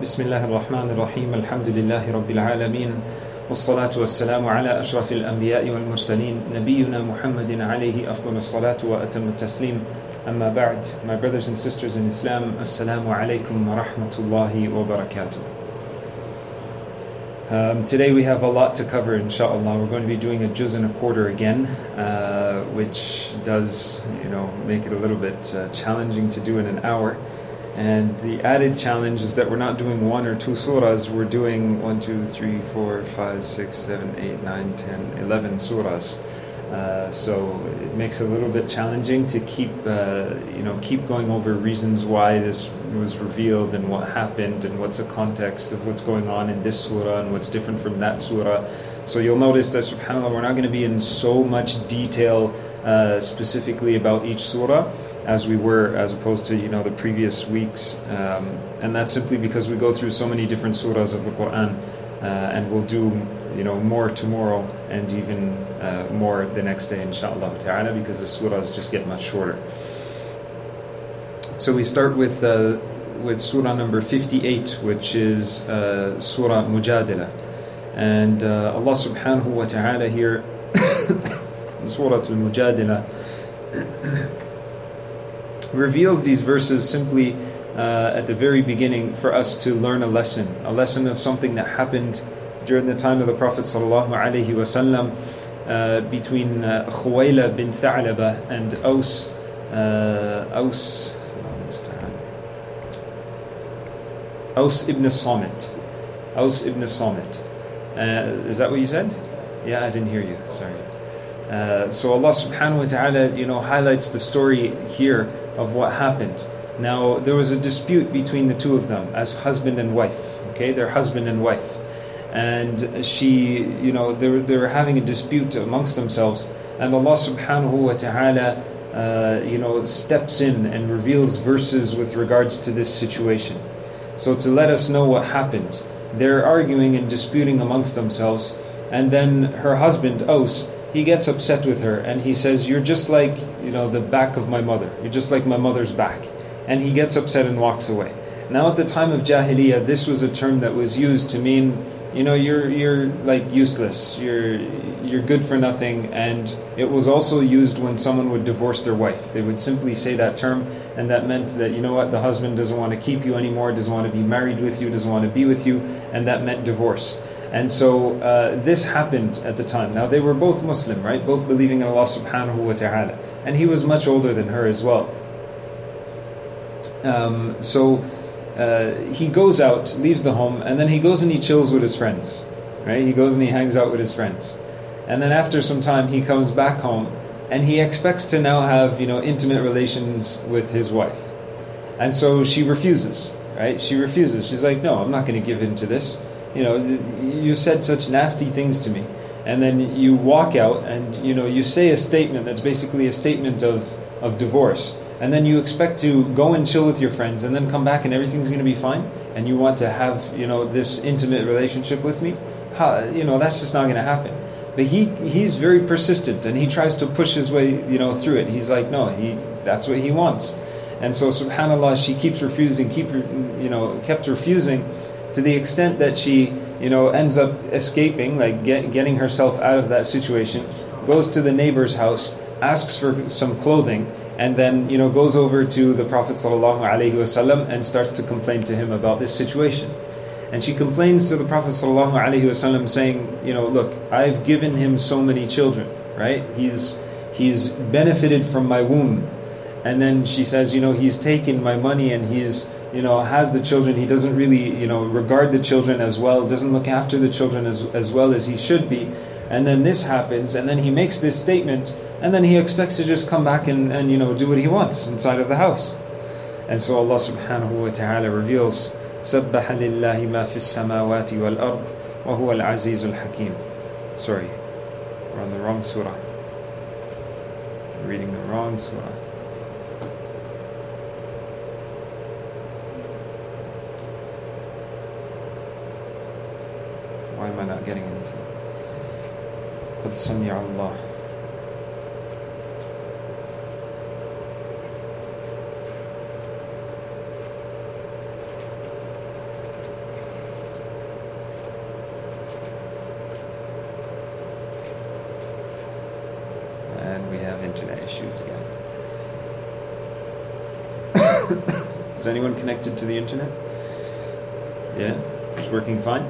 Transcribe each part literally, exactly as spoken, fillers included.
بسم الله الرحمن الرحيم الحمد لله رب العالمين والصلاة والسلام على أشرف الأنبياء والمرسلين نبينا محمد عليه أفضل الصلاة وأتم التسليم أما بعد. My brothers and sisters in Islam, Assalamu alaikum wa rahmatullahi wa barakatuh. Um, today we have a lot to cover, inshallah. We're going to be doing a juz and a quarter again, uh, which does, you know, make it a little bit uh, challenging to do in an hour. And the added challenge is that we're not doing one or two surahs, we're doing one, two, three, four, five, six, seven, eight, nine, ten, eleven surahs. Uh, so it makes it a little bit challenging to keep, uh, you know, keep going over reasons why this was revealed and what happened and what's the context of what's going on in this surah and what's different from that surah. So you'll notice that, subhanAllah, we're not going to be in so much detail uh, specifically about each surah as we were, as opposed to, you know, the previous weeks. Um, and that's simply because we go through so many different surahs of the Quran, uh, and we'll do, you know, more tomorrow and even uh, more the next day, inshallah ta'ala, because the surahs just get much shorter. So we start with uh, with surah number fifty-eight, which is uh, surah Mujadila. And uh, Allah subhanahu wa ta'ala here, surah al-Mujadila, reveals these verses simply uh, at the very beginning for us to learn a lesson, a lesson of something that happened during the time of the Prophet sallallahu alaihi wasallam uh, between uh, Khuwaila bin Tha'laba and Aus, uh, Aus, Aus ibn Samit. Aus ibn Samit. Uh, is that what you said? Yeah, I didn't hear you. Sorry. Uh, so Allah subhanahu wa ta'ala, you know, highlights the story here of what happened. Now, there was a dispute between the two of them as husband and wife. Okay, they're husband and wife. And she, you know, they were, they were having a dispute amongst themselves. And Allah subhanahu wa ta'ala, uh, you know, steps in and reveals verses with regards to this situation. So to let us know what happened. They're arguing and disputing amongst themselves. And then her husband, Aus, he gets upset with her and he says, "You're just like, you know, the back of my mother. You're just like my mother's back." And he gets upset and walks away. Now at the time of Jahiliyyah, this was a term that was used to mean, you know, you're you're like useless, you're you're good for nothing. And it was also used when someone would divorce their wife. They would simply say that term, and that meant that, you know what, the husband doesn't want to keep you anymore, doesn't want to be married with you, doesn't want to be with you, and that meant divorce. And so uh, this happened at the time. Now they were both Muslim, right? Both believing in Allah subhanahu wa ta'ala. And he was much older than her as well. Um, so uh, he goes out, leaves the home, and then he goes and he chills with his friends. Right? He goes and he hangs out with his friends. And then after some time he comes back home and he expects to now have, you know, intimate relations with his wife. And so she refuses, right? She refuses. She's like, "No, I'm not going to give in to this. You know, you said such nasty things to me." And then you walk out and, you know, you say a statement that's basically a statement of, of divorce. And then you expect to go and chill with your friends and then come back and everything's going to be fine. And you want to have, you know, this intimate relationship with me. How, you know, that's just not going to happen. But he he's very persistent and he tries to push his way, you know, through it. He's like, no, he that's what he wants. And so, subhanAllah, she keeps refusing, keep, you know, kept refusing, to the extent that she, you know, ends up escaping, like get, getting herself out of that situation, goes to the neighbor's house, asks for some clothing, and then, you know, goes over to the Prophet sallallahu alaihi wasallam and starts to complain to him about this situation. And she complains to the Prophet sallallahu alaihi wasallam saying, you know, look, I've given him so many children, right? He's he's benefited from my womb. And then she says, you know, he's taken my money and he's, you know, has the children. He doesn't really, you know, regard the children as well, doesn't look after the children as, as well as he should be. And then this happens, and then he makes this statement, and then he expects to just come back and, and you know, do what he wants inside of the house. And so Allah subhanahu wa ta'ala reveals, سَبَّحَ لِلَّهِ مَا فِي السَّمَاوَاتِ وَالْأَرْضِ وَهُوَ الْعَزِيزُ الْحَكِيمُ. Sorry, we're on the wrong surah. We're reading the wrong surah. Why am I not getting anything? قد سمع الله. issues again. Is anyone connected to the internet? Yeah? It's working fine?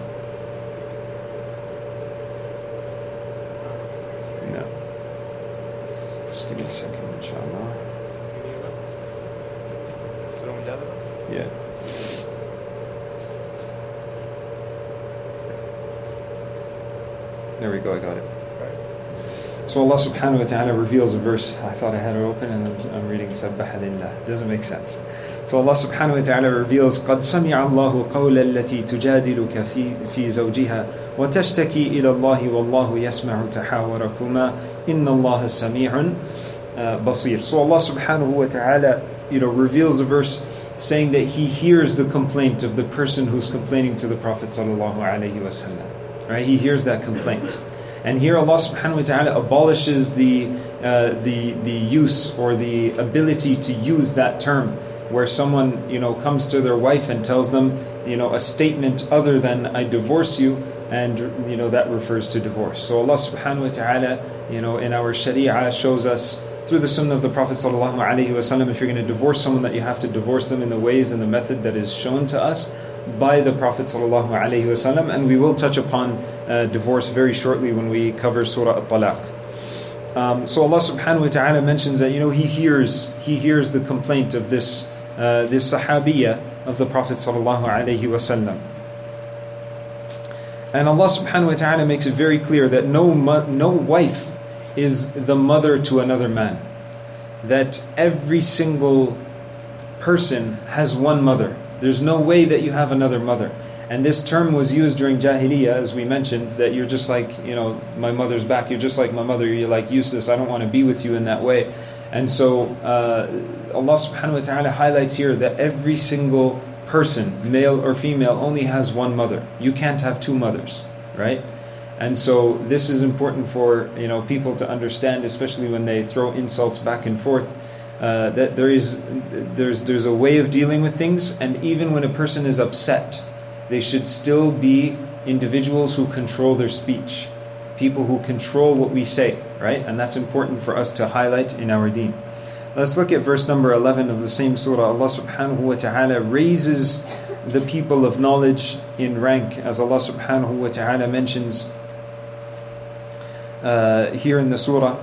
No. Just give me a second, inshallah. Yeah. There we go, I got it. So Allah subhanahu wa ta'ala reveals a verse. I thought I had it open and I'm, I'm reading Sabbaha lillah. It doesn't make sense. So Allah subhanahu wa ta'ala reveals قَدْ سَمِعَ اللَّهُ قَوْلَ الَّتِي تُجَادِلُكَ فِي, في زَوْجِهَا وَتَشْتَكِي إِلَى اللَّهِ وَاللَّهُ يَسْمَعُ تَحَاوَرَكُمَا إِنَّ اللَّهَ سَمِيعٌ بَصِيرٌ. So Allah subhanahu wa ta'ala, you know, reveals a verse saying that He hears the complaint of the person who's complaining to the Prophet sallallahu alaihi wasallam. Right? He hears that complaint. And here Allah subhanahu wa ta'ala abolishes the, uh, the, the use or the ability to use that term where someone, you know, comes to their wife and tells them, you know, a statement other than I divorce you, and, you know, that refers to divorce. So Allah subhanahu wa ta'ala, you know, in our sharia shows us through the sunnah of the Prophet sallallahu alaihi wasallam, if you're going to divorce someone, that you have to divorce them in the ways and the method that is shown to us by the Prophet sallallahu alaihi wasallam. And we will touch upon uh, divorce very shortly when we cover Surah At-Talaq. Um, so Allah subhanahu wa ta'ala mentions that, you know, He hears He hears the complaint of this uh, this sahabiya of the Prophet sallallahu alaihi wasallam. And Allah subhanahu wa ta'ala makes it very clear that no mo- no wife is the mother to another man. That every single person has one mother. There's no way that you have another mother. And this term was used during Jahiliyyah, as we mentioned, that you're just like, you know, my mother's back, you're just like my mother, you're like useless, I don't want to be with you in that way. And so uh, Allah subhanahu wa ta'ala highlights here that every single person, male or female, only has one mother. You can't have two mothers, right? And so this is important for, you know, people to understand, especially when they throw insults back and forth, uh, that there is there's there's a way of dealing with things, and even when a person is upset, they should still be individuals who control their speech, people who control what we say, right? And that's important for us to highlight in our deen. Let's look at verse number eleven of the same surah. Allah subhanahu wa ta'ala raises the people of knowledge in rank, as Allah subhanahu wa ta'ala mentions Uh, here in the surah,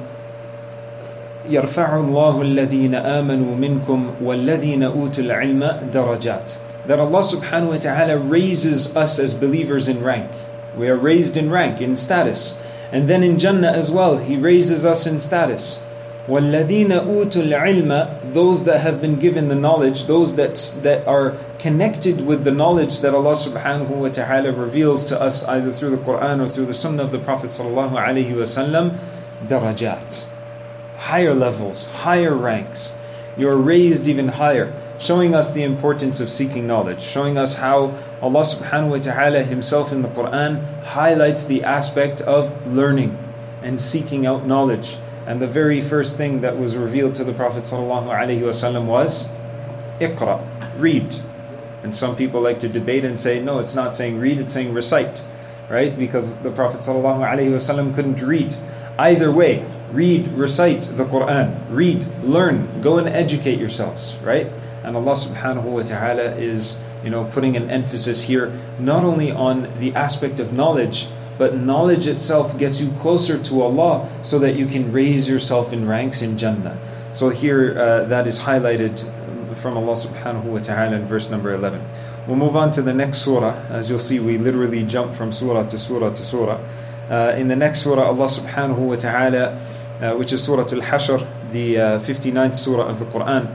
يَرْفَعُ اللَّهُ الَّذِينَ آمَنُوا مِنْكُمْ وَالَّذِينَ أُوتُوا الْعِلْمَ دَرَجَاتٍ. That Allah subhanahu wa ta'ala raises us as believers in rank. We are raised in rank, in status. And then in Jannah as well, He raises us in status. وَالَّذِينَ أُوتُوا الْعِلْمَ, those that have been given the knowledge, those that that are connected with the knowledge that Allah subhanahu wa ta'ala reveals to us either through the Quran or through the Sunnah of the Prophet sallallahu alaihi wasallam, darajat, higher levels, higher ranks. You're raised even higher, showing us the importance of seeking knowledge, showing us how Allah subhanahu wa ta'ala Himself in the Quran highlights the aspect of learning and seeking out knowledge. And the very first thing that was revealed to the Prophet sallallahu alaihi wasallam was Iqra, read. And some people like to debate and say, no, it's not saying read, it's saying recite, right? Because the Prophet sallallahu alaihi wasallam couldn't read. Either way, read, recite the Quran, read, learn, go and educate yourselves, right? And Allah subhanahu wa ta'ala is, you know, putting an emphasis here not only on the aspect of knowledge, but knowledge itself gets you closer to Allah so that you can raise yourself in ranks in Jannah. So here uh, that is highlighted from Allah subhanahu wa ta'ala in verse number eleven. We'll move on to the next surah. As you'll see, we literally jump from surah to surah to surah. Uh, in the next surah, Allah subhanahu wa ta'ala, uh, which is Surah Al-Hashr, the uh, fifty-ninth surah of the Quran,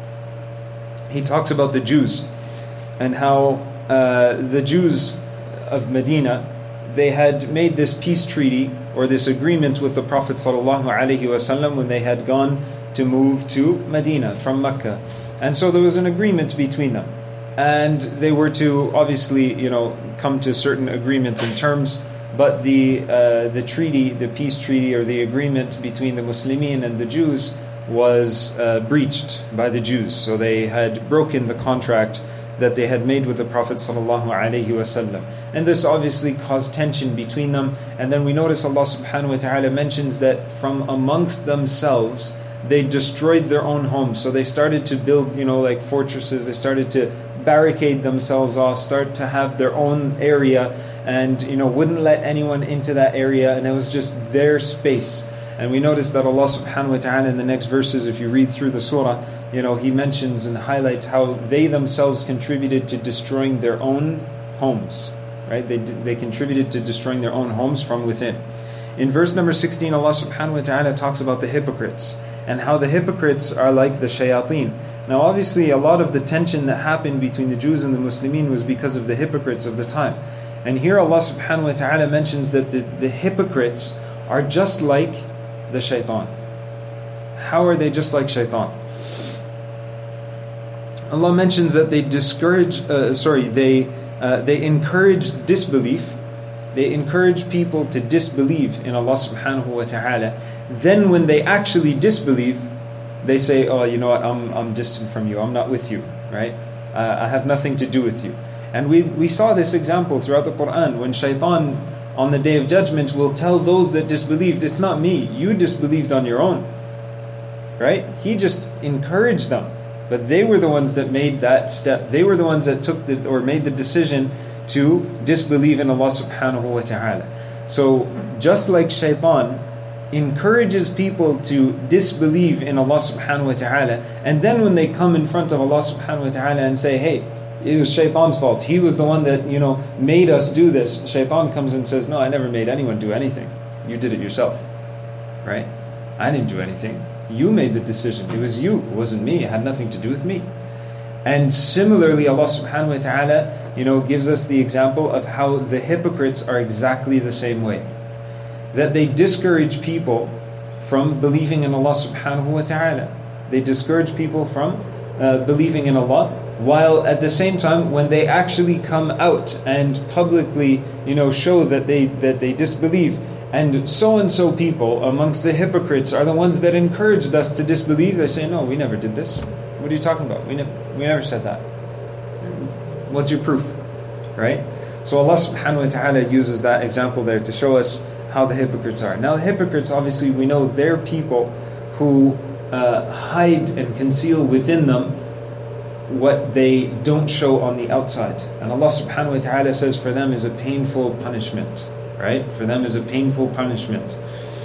He talks about the Jews and how uh, the Jews of Medina, they had made this peace treaty or this agreement with the Prophet sallallahu alaihi wasallam when they had gone to move to Medina from Mecca. And so there was an agreement between them. And they were to obviously, you know, come to certain agreements and terms, but the uh, the treaty, the peace treaty or the agreement between the Muslimin and the Jews was uh, breached by the Jews. So they had broken the contract that they had made with the Prophet sallallahu alaihi wasallam. And this obviously caused tension between them. And then we notice Allah subhanahu wa ta'ala mentions that from amongst themselves they destroyed their own homes. So they started to build, you know, like fortresses. They started to barricade themselves off, start to have their own area, and, you know, wouldn't let anyone into that area, and it was just their space. And we notice that Allah subhanahu wa ta'ala in the next verses, if you read through the surah, you know, He mentions and highlights how they themselves contributed to destroying their own homes. Right? They they contributed to destroying their own homes from within. In verse number sixteen, Allah subhanahu wa ta'ala talks about the hypocrites and how the hypocrites are like the shayateen. Now obviously a lot of the tension that happened between the Jews and the Muslimin was because of the hypocrites of the time. And here Allah subhanahu wa ta'ala mentions that the, the hypocrites are just like the shaitan. How are they just like shaitan? Allah mentions that they discourage, uh, sorry, they uh, they encourage disbelief. They encourage people to disbelieve in Allah subhanahu wa ta'ala. Then when they actually disbelieve, they say, oh, you know what, I'm I'm distant from you, I'm not with you, right? Uh, I have nothing to do with you. And we we saw this example throughout the Quran when shaitan on the Day of Judgment will tell those that disbelieved, it's not me, you disbelieved on your own, right? He just encouraged them, but they were the ones that made that step. They were the ones that took the, or made the decision to disbelieve in Allah subhanahu wa ta'ala. So just like shaitan encourages people to disbelieve in Allah subhanahu wa ta'ala, and then when they come in front of Allah subhanahu wa ta'ala and say, hey, it was shaitan's fault, he was the one that, you know, made us do this, shaitan comes and says, no, I never made anyone do anything, you did it yourself, right? I didn't do anything, you made the decision, it was you, it wasn't me, it had nothing to do with me. And similarly, Allah subhanahu wa ta'ala, you know, gives us the example of how the hypocrites are exactly the same way. That they discourage people from believing in Allah subhanahu wa ta'ala. They discourage people from uh, believing in Allah, while at the same time, when they actually come out and publicly, you know, show that they that they disbelieve, and so-and-so people amongst the hypocrites are the ones that encouraged us to disbelieve, they say, no, we never did this. What are you talking about? We, ne- we never said that. What's your proof? Right? So Allah subhanahu wa ta'ala uses that example there to show us how the hypocrites are. Now the hypocrites, obviously we know they're people who uh, hide and conceal within them what they don't show on the outside. And Allah subhanahu wa ta'ala says for them is a painful punishment. Right? For them is a painful punishment.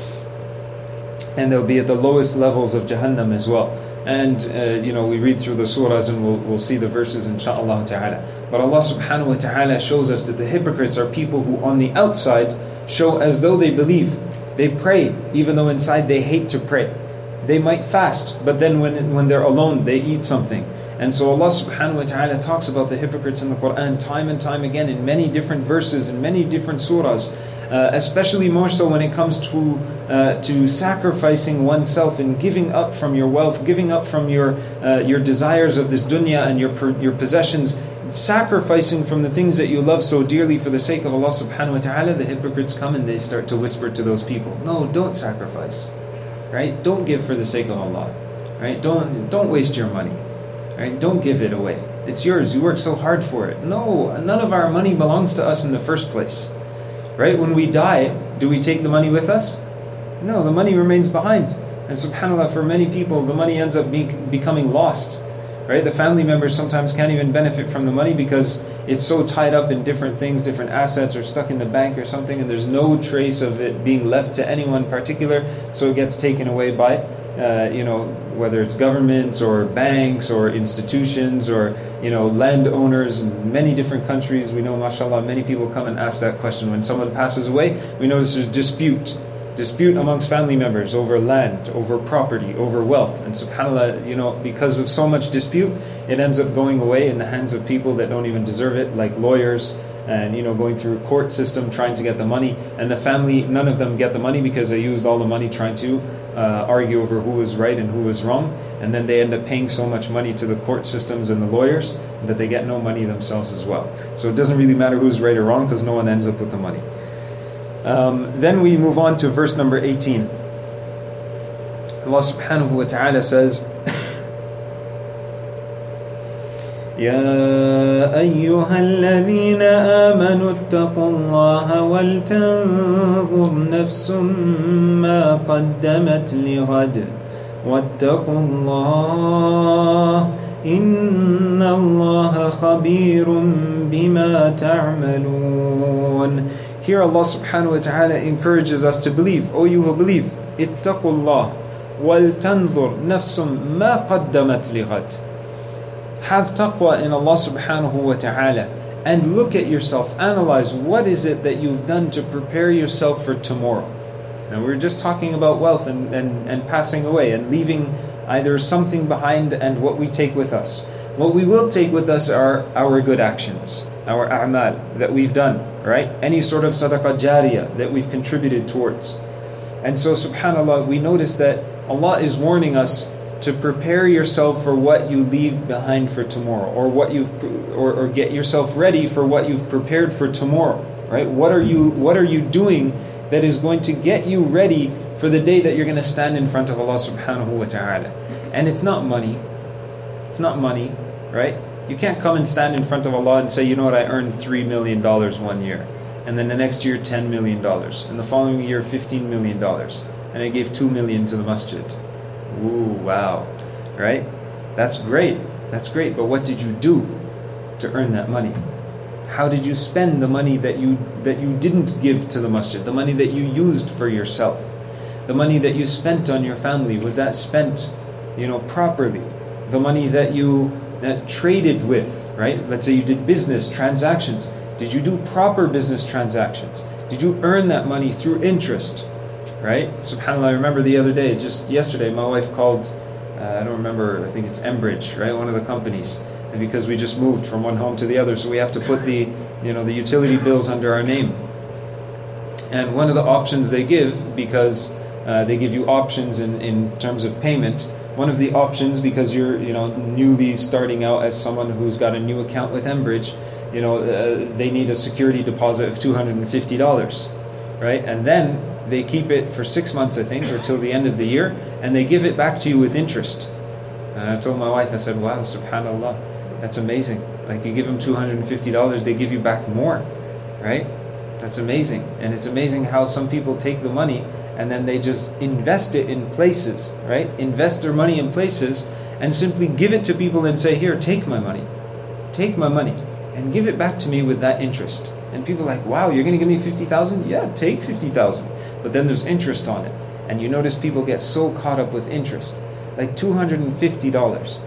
And they'll be at the lowest levels of Jahannam as well. And, uh, you know, we read through the surahs and we'll, we'll see the verses inshaAllah ta'ala. But Allah subhanahu wa ta'ala shows us that the hypocrites are people who on the outside show as though they believe. They pray, even though inside they hate to pray. They might fast, but then when, when they're alone, they eat something. And so Allah subhanahu wa ta'ala talks about the hypocrites in the Quran time and time again in many different verses, in many different surahs. Uh, especially more so when it comes to uh, to sacrificing oneself and giving up from your wealth, giving up from your uh, your desires of this dunya and your your possessions, sacrificing from the things that you love so dearly for the sake of Allah subhanahu wa ta'ala. The hypocrites come and they start to whisper to those people, no, don't sacrifice, right? Don't give for the sake of Allah, right? Don't don't waste your money, right? Don't give it away. It's yours. You work so hard for it. No, none of our money belongs to us in the first place. Right? When we die, do we take the money with us? No, the money remains behind. And subhanAllah, for many people, the money ends up being, becoming lost. Right? The family members sometimes can't even benefit from the money because it's so tied up in different things, different assets, or stuck in the bank or something, and there's no trace of it being left to anyone particular, so it gets taken away by, uh, you know, whether it's governments or banks or institutions or, you know, landowners in many different countries. We know, mashallah, many people come and ask that question. When someone passes away, we notice there's dispute. Dispute amongst family members over land, over property, over wealth. And subhanAllah, you know, because of so much dispute, it ends up going away in the hands of people that don't even deserve it, like lawyers, and, you know, going through a court system trying to get the money. And the family, none of them get the money because they used all the money trying to uh, argue over who was right and who was wrong. And then they end up paying so much money to the court systems and the lawyers that they get no money themselves as well. So it doesn't really matter who's right or wrong because no one ends up with the money. Um, then we move on to verse number eighteen. Allah subhanahu wa ta'ala says, يا أيها الذين آمنوا اتقوا الله ولتنظر نفس ما قدمت لغد وَاتَّقُوا اللَّهَ إِنَّ اللَّهَ خَبِيرٌ بِمَا تَعْمَلُونَ. Here Allah subhanahu wa ta'ala encourages us to believe. O you who believe, اتَّقُوا اللَّهَ وَلْتَنْظُرْ نَفْسٌ مَا قَدَّمَتْ لِغَدٍ. Have taqwa in Allah subhanahu wa ta'ala and look at yourself, analyze what is it that you've done to prepare yourself for tomorrow. And we're just talking about wealth and, and, and passing away and leaving either something behind and what we take with us. What we will take with us are our good actions, our a'mal that we've done, right? Any sort of sadaqah jariyah that we've contributed towards. And so subhanAllah, we notice that Allah is warning us to prepare yourself for what you leave behind for tomorrow, or what you've, or, or get yourself ready for what you've prepared for tomorrow, right? What are you, what are you doing that is going to get you ready for the day that you're going to stand in front of Allah subhanahu wa ta'ala? And it's not money. It's not money, right? You can't come and stand in front of Allah and say, you know what, I earned three million dollars one year, and then the next year ten million dollars, and the following year fifteen million dollars, and I gave two million dollars to the masjid. Ooh, wow, right? That's great. That's great. But what did you do to earn that money? How did you spend the money that you that you didn't give to the masjid? The money that you used for yourself? The money that you spent on your family, was that spent, you know, properly? The money that you that traded with, right? Let's say you did business transactions. Did you do proper business transactions? Did you earn that money through interest? Right? SubhanAllah, I remember the other day, just yesterday, my wife called, uh, I don't remember, I think it's Enbridge, right? One of the companies. And because we just moved from one home to the other, so we have to put the, you know, the utility bills under our name. And one of the options they give, because uh, they give you options in, in terms of payment, one of the options, because you're, you know, newly starting out as someone who's got a new account with Enbridge, you know, uh, they need a security deposit of two hundred fifty dollars, right? And then they keep it for six months, I think, or till the end of the year, and they give it back to you with interest. And I told my wife, I said, wow, subhanAllah, that's amazing. Like, you give them two hundred fifty dollars, they give you back more, right? That's amazing. And it's amazing how some people take the money and then they just invest it in places, right? Invest their money in places and simply give it to people and say, here, take my money. Take my money and give it back to me with that interest. And people are like, wow, you're going to give me fifty thousand? Yeah, take fifty thousand. But then there's interest on it. And you notice people get so caught up with interest. Like two hundred fifty dollars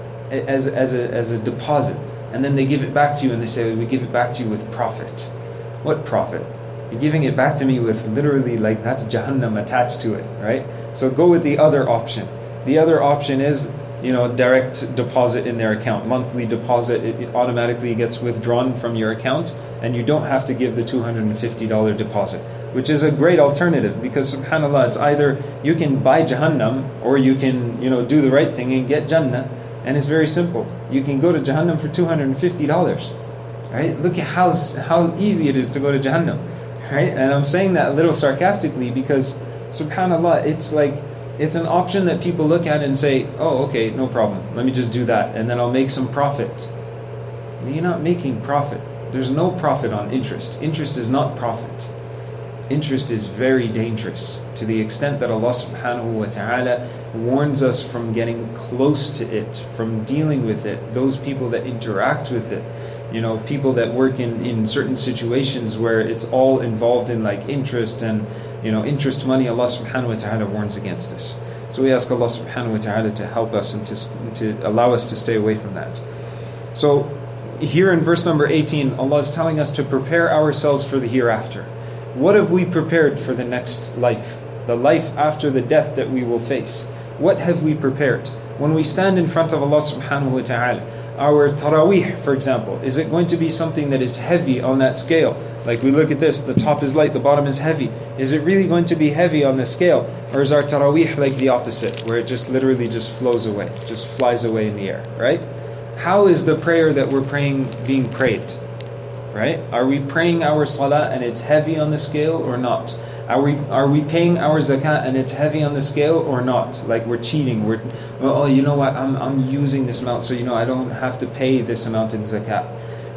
as, as, a, as a deposit. And then they give it back to you and they say, we give it back to you with profit. What profit? You're giving it back to me with literally, like, that's Jahannam attached to it, right? So go with the other option. The other option is, you know, direct deposit in their account. Monthly deposit, it automatically gets withdrawn from your account and you don't have to give the two hundred fifty dollars deposit, which is a great alternative, because subhanAllah, it's either you can buy Jahannam or you can, you know, do the right thing and get Jannah. And it's very simple. You can go to Jahannam for two hundred fifty dollars, right? Look at how, how easy it is to go to Jahannam, right? And I'm saying that a little sarcastically because subhanAllah, it's like, it's an option that people look at and say, oh, okay, no problem. Let me just do that and then I'll make some profit. You're not making profit. There's no profit on interest. Interest is not profit. Interest is very dangerous, to the extent that Allah subhanahu wa ta'ala warns us from getting close to it, from dealing with it. Those people that interact with it, you know, people that work in, in certain situations where it's all involved in like interest and, you know, interest money, Allah subhanahu wa ta'ala warns against this. So we ask Allah subhanahu wa ta'ala to help us and to, to allow us to stay away from that. So here in verse number eighteen, Allah is telling us to prepare ourselves for the hereafter. What have we prepared for the next life? The life after the death that we will face. What have we prepared? When we stand in front of Allah subhanahu wa ta'ala, our taraweeh, for example, is it going to be something that is heavy on that scale? Like we look at this, the top is light, the bottom is heavy. Is it really going to be heavy on the scale? Or is our taraweeh like the opposite, where it just literally just flows away, just flies away in the air, right? How is the prayer that we're praying being prayed? Right? Are we praying our salah and it's heavy on the scale or not? Are we are we paying our zakat and it's heavy on the scale or not? Like we're cheating. We're oh, you know what? I'm I'm using this amount, so you know I don't have to pay this amount in zakat.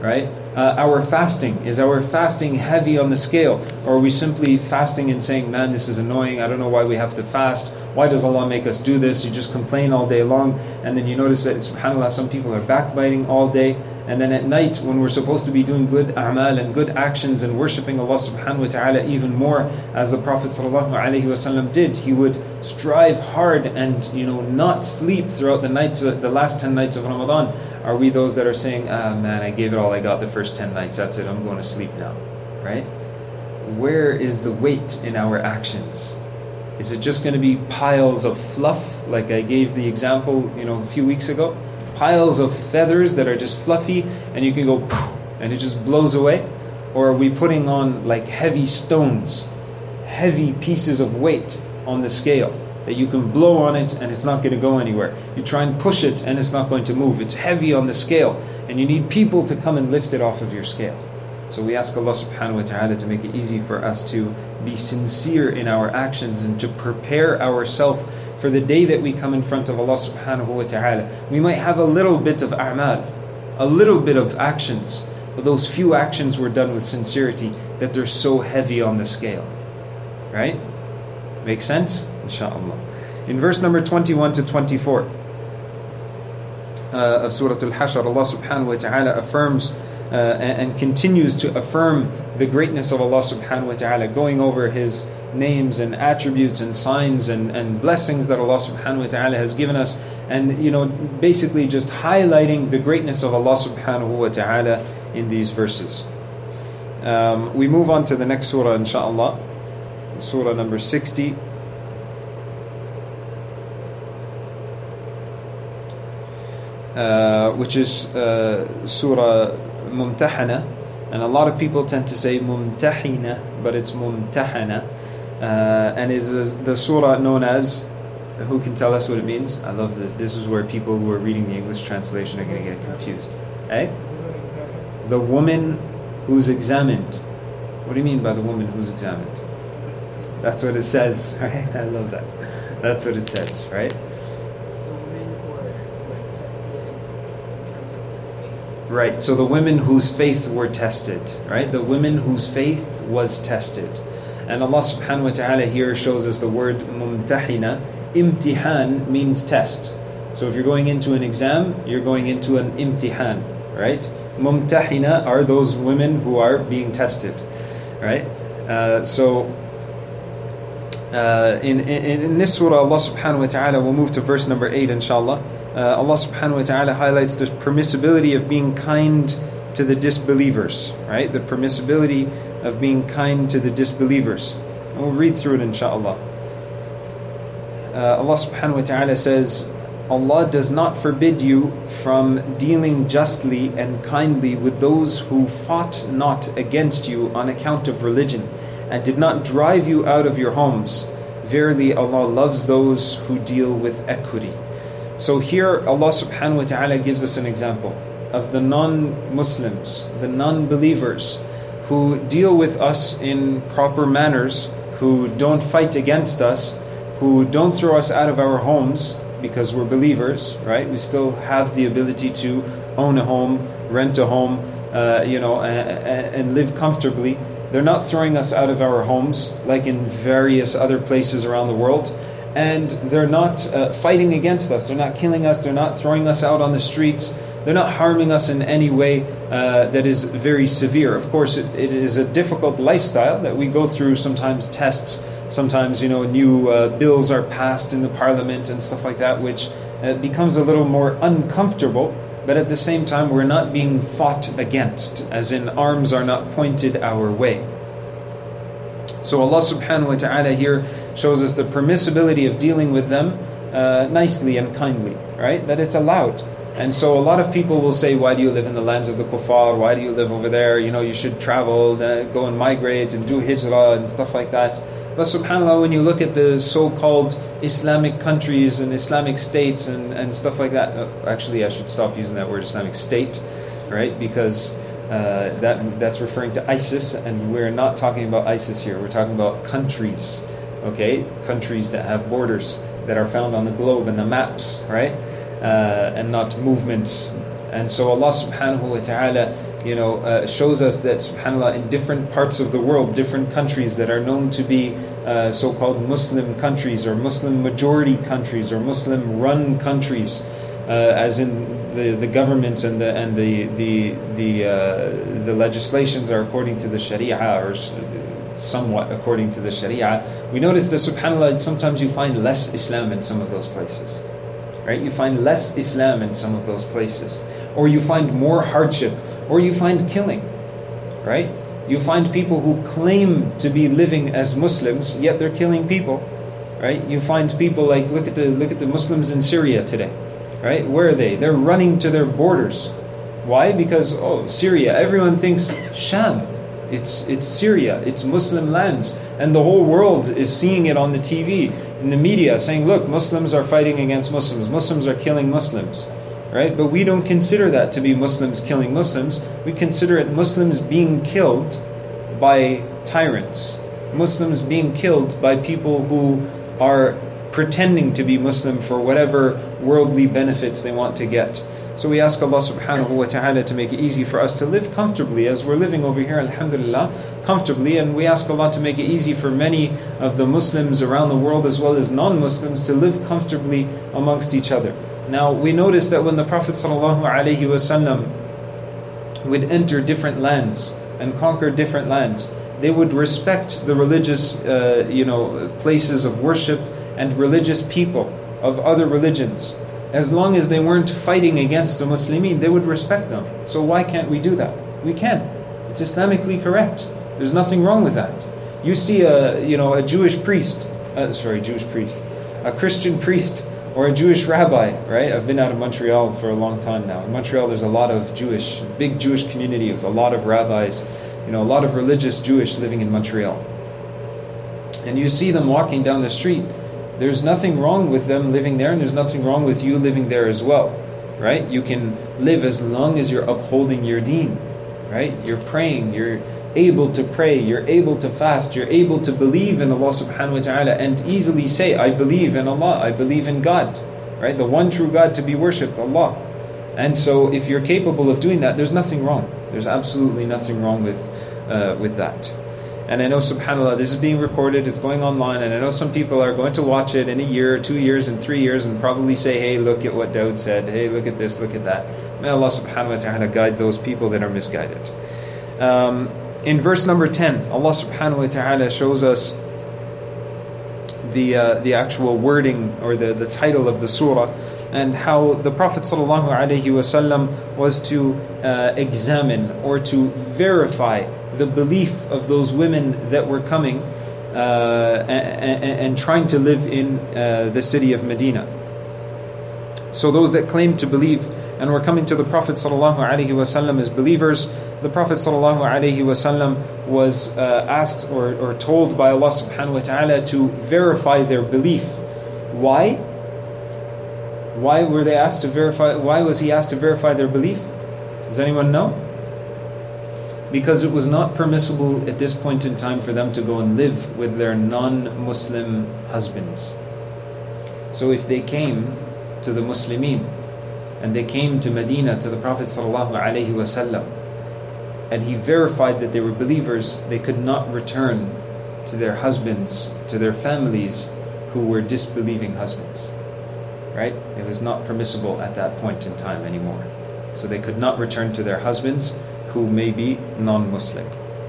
right? Uh, our fasting, is our fasting heavy on the scale? Or are we simply fasting and saying, man, this is annoying, I don't know why we have to fast, why does Allah make us do this? You just complain all day long, and then you notice that, subhanAllah, some people are backbiting all day, and then at night when we're supposed to be doing good a'mal and good actions and worshipping Allah subhanahu wa ta'ala even more, as the Prophet sallallahu alaihi wasallam did, he would strive hard and, you know, not sleep throughout the nights, uh, the last ten nights of Ramadan. Are we those that are saying, ah man, I gave it all I got the first ten nights, that's it, I'm going to sleep now, right? Where is the weight in our actions? Is it just going to be piles of fluff, like I gave the example, you know, a few weeks ago? Piles of feathers that are just fluffy, and you can go poof, and it just blows away? Or are we putting on like heavy stones, heavy pieces of weight on the scale that you can blow on it and it's not going to go anywhere? You try and push it and it's not going to move. It's heavy on the scale, and you need people to come and lift it off of your scale. So we ask Allah subhanahu wa ta'ala to make it easy for us to be sincere in our actions and to prepare ourselves for the day that we come in front of Allah subhanahu wa ta'ala. We might have a little bit of a'mal, a little bit of actions, but those few actions were done with sincerity that they're so heavy on the scale. Right? Makes sense? Insha'Allah. In verse number twenty-one to twenty-four uh, of Surah Al-Hashr, Allah subhanahu wa ta'ala affirms uh, and, and continues to affirm the greatness of Allah subhanahu wa ta'ala, going over His names and attributes and signs and, and blessings that Allah subhanahu wa ta'ala has given us, and, you know, basically just highlighting the greatness of Allah subhanahu wa ta'ala in these verses. Um, we move on to the next surah, insha'Allah, surah number sixty. Uh, which is uh, Surah Mumtahana, and a lot of people tend to say Mumtahina, but it's Mumtahana, uh, and is the surah known as, who can tell us what it means? I love this. This is where people who are reading the English translation are going to get confused. Eh? The woman who's examined. What do you mean by the woman who's examined? That's what it says, right? I love that. That's what it says, right? Right, so the women whose faith were tested, right? The women whose faith was tested. And Allah subhanahu wa ta'ala here shows us the word mumtahina. Imtihan means test. So if you're going into an exam, you're going into an imtihan, right? Mumtahina are those women who are being tested, right? Uh, so uh, in, in, in this surah, Allah subhanahu wa ta'ala, we'll move to verse number eight, inshallah. Uh, Allah subhanahu wa ta'ala highlights the permissibility of being kind to the disbelievers, right? The permissibility of being kind to the disbelievers. And we'll read through it, inshaAllah. Uh, Allah subhanahu wa ta'ala says, Allah does not forbid you from dealing justly and kindly with those who fought not against you on account of religion and did not drive you out of your homes. Verily, Allah loves those who deal with equity. So here Allah subhanahu wa ta'ala gives us an example of the non-Muslims, the non-believers who deal with us in proper manners, who don't fight against us, who don't throw us out of our homes because we're believers, right? We still have the ability to own a home, rent a home, uh, you know, and, and live comfortably. They're not throwing us out of our homes like in various other places around the world. And they're not uh, fighting against us. They're not killing us. They're not throwing us out on the streets. They're not harming us in any way uh, that is very severe. Of course, it, it is a difficult lifestyle that we go through. Sometimes tests. Sometimes, you know, new uh, bills are passed in the parliament and stuff like that, which uh, becomes a little more uncomfortable. But at the same time, we're not being fought against, as in arms are not pointed our way. So Allah subhanahu wa ta'ala here shows us the permissibility of dealing with them uh, nicely and kindly, right? That it's allowed. And so a lot of people will say, why do you live in the lands of the kuffar? Why do you live over there? You know, you should travel, uh, go and migrate and do hijrah and stuff like that. But subhanAllah, when you look at the so-called Islamic countries and Islamic states and, and stuff like that, uh, actually I should stop using that word Islamic state, right? Because Uh, that that's referring to ISIS, and we're not talking about ISIS here. We're talking about countries, okay? Countries that have borders that are found on the globe and the maps, right? Uh, and not movements And so Allah subhanahu wa ta'ala, you know, uh, shows us that, subhanAllah, in different parts of the world, different countries that are known to be uh, so-called Muslim countries, or Muslim majority countries, or Muslim-run countries, uh, as in the, the governments and the and the the the uh, the legislations are according to the Sharia, or somewhat according to the Sharia. We notice that, subhanAllah, sometimes you find less Islam in some of those places. Right? You find less Islam in some of those places. Or you find more hardship. Or you find killing. Right? You find people who claim to be living as Muslims, yet they're killing people. Right? You find people like, look at the look at the Muslims in Syria today. Right? Where are they? They're running to their borders. Why? Because, oh, Syria, everyone thinks Sham. It's it's Syria, it's Muslim lands, and the whole world is seeing it on the T V, in the media, saying, look, Muslims are fighting against Muslims, Muslims are killing Muslims, right? But we don't consider that to be Muslims killing Muslims. We consider it Muslims being killed by tyrants, Muslims being killed by people who are pretending to be Muslim for whatever worldly benefits they want to get. So we ask Allah subhanahu wa ta'ala to make it easy for us to live comfortably as we're living over here, alhamdulillah, comfortably. And we ask Allah to make it easy for many of the Muslims around the world as well as non-Muslims to live comfortably amongst each other. Now we notice that when the Prophet sallallahu alaihi wasallam would enter different lands and conquer different lands, they would respect the religious uh, you know, places of worship and religious people of other religions. As long as they weren't fighting against the Muslimin, they would respect them. So why can't we do that? We can. It's Islamically correct. There's nothing wrong with that. You see a you know a Jewish priest, uh, sorry, Jewish priest, a Christian priest, or a Jewish rabbi, right? I've been out of Montreal for a long time now. In Montreal, there's a lot of Jewish, big Jewish community with a lot of rabbis, you know, a lot of religious Jewish living in Montreal. And you see them walking down the street. There's nothing wrong with them living there, and there's nothing wrong with you living there as well, right? You can live as long as you're upholding your deen, right? You're praying, you're able to pray, you're able to fast, you're able to believe in Allah subhanahu wa ta'ala and easily say, I believe in Allah, I believe in God, right? The one true God to be worshipped, Allah. And so if you're capable of doing that, there's nothing wrong. There's absolutely nothing wrong with uh, with that. And I know, subhanAllah, this is being recorded, it's going online, and I know some people are going to watch it in a year, two years, and three years, and probably say, hey, look at what Daud said, hey, look at this, look at that. May Allah subhanahu wa ta'ala guide those people that are misguided. Um, in verse number ten, Allah subhanahu wa ta'ala shows us the uh, the actual wording, or the, the title of the surah, and how the Prophet sallallahu alaihi wasallam was to uh, examine or to verify the belief of those women that were coming uh, and, and, and trying to live in uh, the city of Medina. So those that claimed to believe and were coming to the Prophet sallallahu alaihi wasallam as believers, the Prophet sallallahu alaihi wasallam was uh, asked or, or told by Allah subhanahu wa ta'ala to verify their belief. Why? Why were they asked to verify? Why was he asked to verify their belief? Does anyone know? Because it was not permissible at this point in time for them to go and live with their non-Muslim husbands. So if they came to the Muslimin and they came to Medina to the Prophet sallallahu alaihi wasallam and he verified that they were believers, they could not return to their husbands, to their families who were disbelieving husbands. Right? It was not permissible at that point in time anymore. So they could not return to their husbands who may be non-Muslim.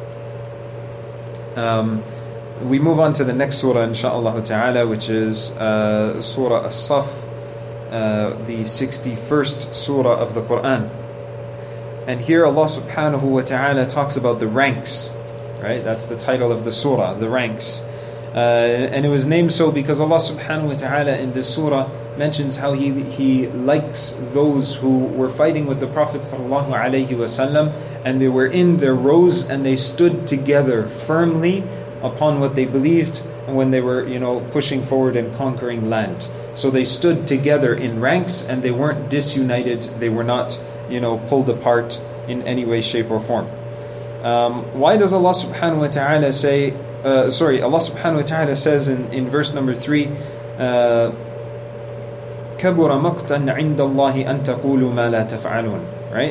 Um, we move on to the next surah, insha'Allah ta'ala, which is uh, Surah As-Saf, uh, the sixty-first surah of the Quran. And here Allah subhanahu wa ta'ala talks about the ranks, right? That's the title of the surah, the ranks. Uh, and it was named so because Allah subhanahu wa ta'ala in this surah mentions how he he likes those who were fighting with the Prophet sallallahu alaihi wasallam, and they were in their rows and they stood together firmly upon what they believed when they were, you know, pushing forward and conquering land. So they stood together in ranks and they weren't disunited, they were not, you know, pulled apart in any way, shape or form. Um, why does Allah subhanahu wa ta'ala say, uh, sorry, Allah subhanahu wa ta'ala says in, in verse number three, uh, كَبُرَ مَقْتًا عِنْدَ اللَّهِ أَن تَقُولُوا مَا لَا تَفْعَلُونَ. right?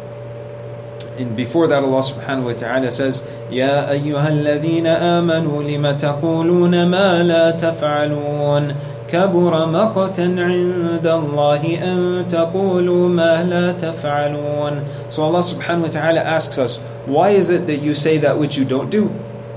And before that, Allah subhanahu wa ta'ala says, يَا أَيُّهَا الَّذِينَ آمَنُوا لِمَ تَقُولُونَ مَا لَا تَفْعَلُونَ كَبُرَ مَقْتًا عِنْدَ اللَّهِ أَن تَقُولُوا مَا لَا تَفْعَلُونَ. So Allah subhanahu wa ta'ala asks us, why is it that you say that which you don't do?